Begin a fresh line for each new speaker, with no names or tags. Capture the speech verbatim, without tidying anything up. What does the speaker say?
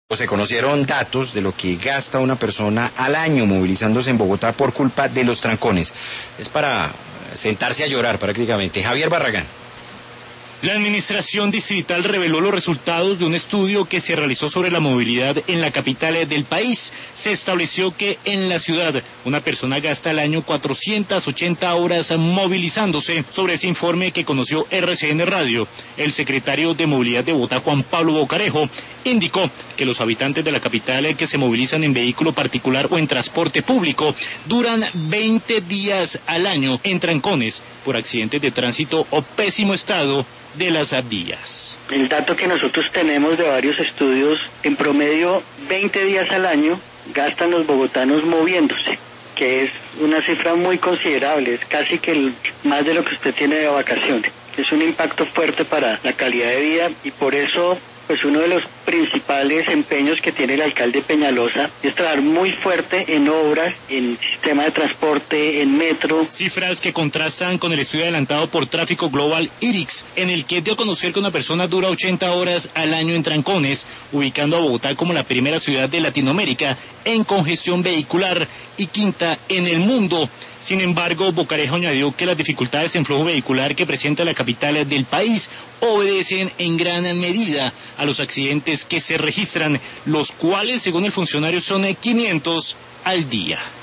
Se conocieron datos de lo que gasta una persona al año movilizándose en Bogotá por culpa de los trancones. Es para sentarse a llorar prácticamente. Javier Barragán.
La administración distrital reveló los resultados de un estudio que se realizó sobre la movilidad en la capital del país. Se estableció que en la ciudad una persona gasta al año cuatrocientas ochenta horas movilizándose. Sobre ese informe que conoció R C N Radio, el secretario de Movilidad de Bogotá, Juan Pablo Bocarejo, indicó que los habitantes de la capital que se movilizan en vehículo particular o en transporte público duran veinte días al año en trancones por accidentes de tránsito o pésimo estado de las vías.
El dato que nosotros tenemos de varios estudios, en promedio veinte días al año gastan los bogotanos moviéndose, que es una cifra muy considerable, es casi que el, más de lo que usted tiene de vacaciones. Es un impacto fuerte para la calidad de vida y por eso pues uno de los principales empeños que tiene el alcalde Peñalosa es trabajar muy fuerte en obras, en sistema de transporte, en metro.
Cifras que contrastan con el estudio adelantado por Tráfico Global I R I X, en el que dio a conocer que una persona dura ochenta horas al año en trancones, ubicando a Bogotá como la primera ciudad de Latinoamérica en congestión vehicular y quinta en el mundo. Sin embargo, Bocarejo añadió que las dificultades en flujo vehicular que presenta la capital del país obedecen en gran medida a los accidentes que se registran, los cuales, según el funcionario, son quinientos al día.